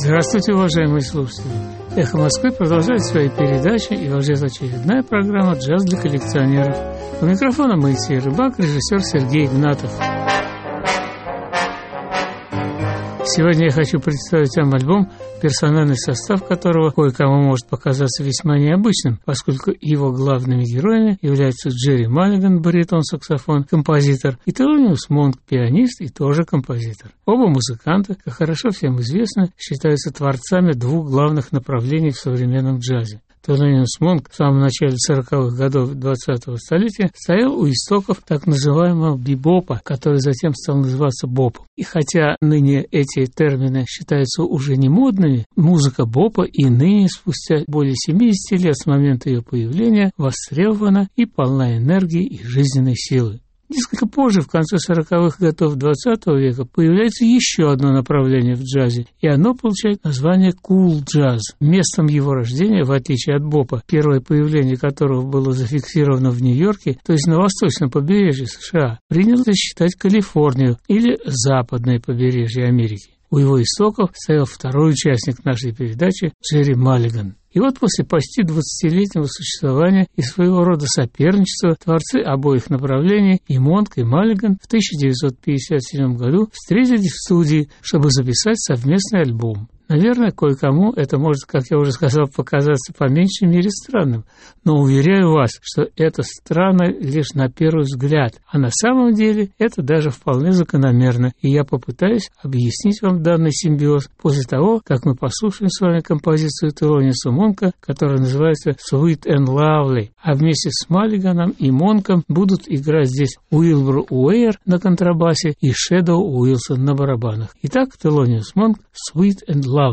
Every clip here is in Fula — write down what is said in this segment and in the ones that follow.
Здравствуйте, уважаемые слушатели! «Эхо Москвы» продолжает свои передачи, и вас ждет очередная программа «Джаз для коллекционеров». У микрофона Моисей Рыбак, режиссер Сергей Игнатов. Сегодня я хочу представить вам альбом, персональный состав которого кое-кому может показаться весьма необычным, поскольку его главными героями являются Джерри Маллиган, баритон-саксофон, композитор, и Телониус Монк, пианист и тоже композитор. Оба музыканта, как хорошо всем известно, считаются творцами двух главных направлений в современном джазе. Телониус Монк в самом начале 40-х годов 20-го столетия стоял у истоков так называемого бибопа, который затем стал называться бопом. И хотя ныне эти термины считаются уже не модными, музыка бопа и ныне, спустя более 70 лет с момента ее появления, востребована и полна энергии и жизненной силы. Несколько позже, в конце 40-х годов 20 века, появляется еще одно направление в джазе, и оно получает название кул-джаз. Местом его рождения, в отличие от бопа, первое появление которого было зафиксировано в Нью-Йорке, то есть на восточном побережье США, принято считать Калифорнию или западное побережье Америки. У его истоков стоял второй участник нашей передачи Джерри Маллиган. И вот после почти 20-летнего существования и своего рода соперничества творцы обоих направлений, и Монк, и Маллиган, в 1957 году встретились в студии, чтобы записать совместный альбом. Наверное, кое-кому это может, как я уже сказал, показаться по меньшей мере странным, но уверяю вас, что это странно лишь на первый взгляд, а на самом деле это даже вполне закономерно, и я попытаюсь объяснить вам данный симбиоз после того, как мы послушаем с вами композицию Телониуса Монка, которая называется «Sweet and Lovely», а вместе с Маллиганом и Монком будут играть здесь Уилбур Уэйр на контрабасе и Шэдоу Уилсон на барабанах. Итак, Телониус Монк «Sweet and Lovely».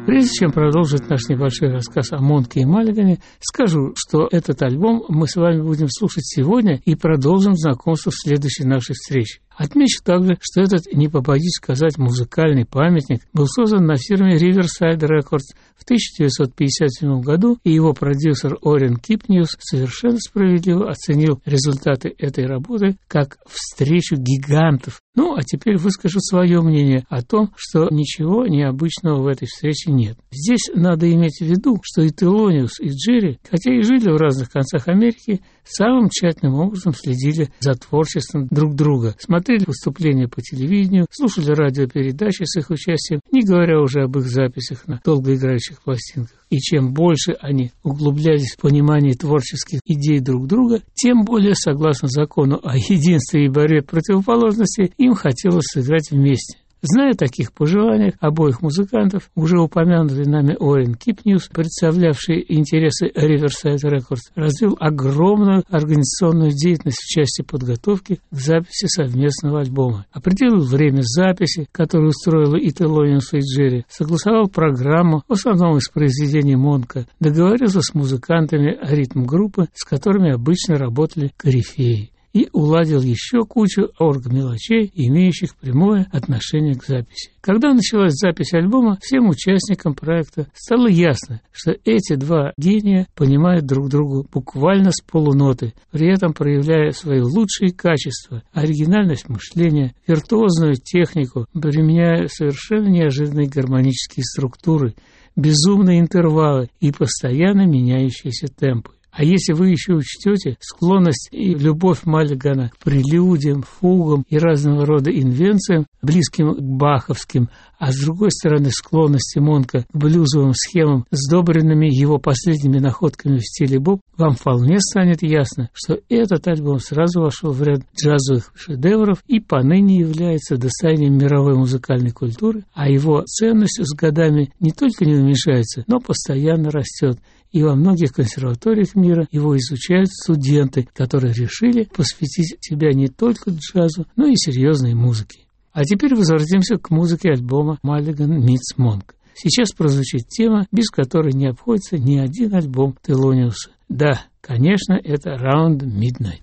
Прежде чем продолжить наш небольшой рассказ о Монке и Маллигане, скажу, что этот альбом мы с вами будем слушать сегодня и продолжим знакомство в следующей нашей встрече. Отмечу также, что этот, не побоюсь сказать, музыкальный памятник был создан на фирме Riverside Records в 1957 году, и его продюсер Орен Кипниус совершенно справедливо оценил результаты этой работы как встречу гигантов. Ну, а теперь выскажу свое мнение о том, что ничего необычного в этой встрече нет. Здесь надо иметь в виду, что и Телониус, и Джерри, хотя и жили в разных концах Америки, самым тщательным образом следили за творчеством друг друга, смотрели выступления по телевидению, слушали радиопередачи с их участием, не говоря уже об их записях на долгоиграющих пластинках. И чем больше они углублялись в понимание творческих идей друг друга, тем более, согласно закону о единстве и борьбе противоположностей, им хотелось сыграть вместе. Зная о таких пожеланиях обоих музыкантов, уже упомянутый нами Орен Кипниус, представлявший интересы Riverside Records, развил огромную организационную деятельность в части подготовки к записи совместного альбома. Определил время записи, которое устроило и Телониус, и Джерри, согласовал программу, в основном из произведений Монка, договорился с музыкантами ритм-группы, с которыми обычно работали корифеи, и уладил еще кучу оргмелочей, имеющих прямое отношение к записи. Когда началась запись альбома, всем участникам проекта стало ясно, что эти два гения понимают друг друга буквально с полуноты, при этом проявляя свои лучшие качества, оригинальность мышления, виртуозную технику, применяя совершенно неожиданные гармонические структуры, безумные интервалы и постоянно меняющиеся темпы. А если вы еще учтете склонность и любовь Маллигана к прелюдиям, фугам и разного рода инвенциям, близким к баховским, а с другой стороны склонности Монка к блюзовым схемам, сдобренными его последними находками в стиле боб, вам вполне станет ясно, что этот альбом сразу вошел в ряд джазовых шедевров и поныне является достоянием мировой музыкальной культуры, а его ценность с годами не только не уменьшается, но постоянно растет. И во многих консерваториях мира его изучают студенты, которые решили посвятить себя не только джазу, но и серьезной музыке. А теперь возвратимся к музыке альбома «Маллиган Meets Monk». Сейчас прозвучит тема, без которой не обходится ни один альбом Телониуса. Да, конечно, это «Round Midnight».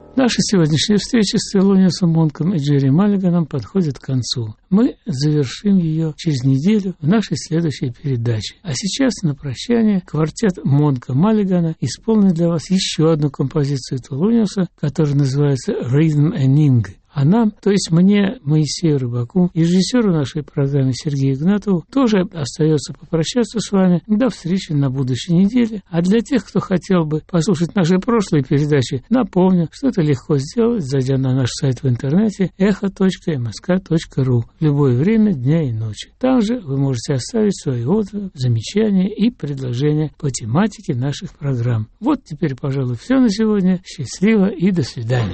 Наша сегодняшняя встреча с Телониусом Монком и Джерри Маллиганом подходит к концу. Мы завершим ее через неделю в нашей следующей передаче. А сейчас на прощание квартет Монка Маллигана исполнит для вас еще одну композицию Телониуса, которая называется «Rhythm and Ning». А нам, то есть мне, Моисею Рыбаку, и режиссеру нашей программы Сергею Игнатову, тоже остается попрощаться с вами до встречи на будущей неделе. А для тех, кто хотел бы послушать наши прошлые передачи, напомню, что это легко сделать, зайдя на наш сайт в интернете echo.msk.ru в любое время дня и ночи. Там же вы можете оставить свои отзывы, замечания и предложения по тематике наших программ. Вот теперь, пожалуй, все на сегодня. Счастливо и до свидания.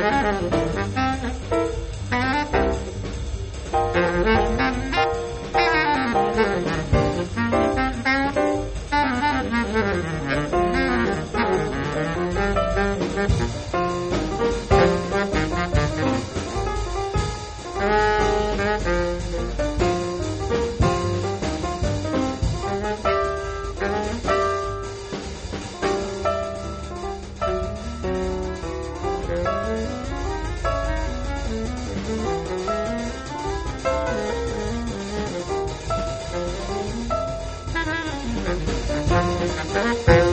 Thank you.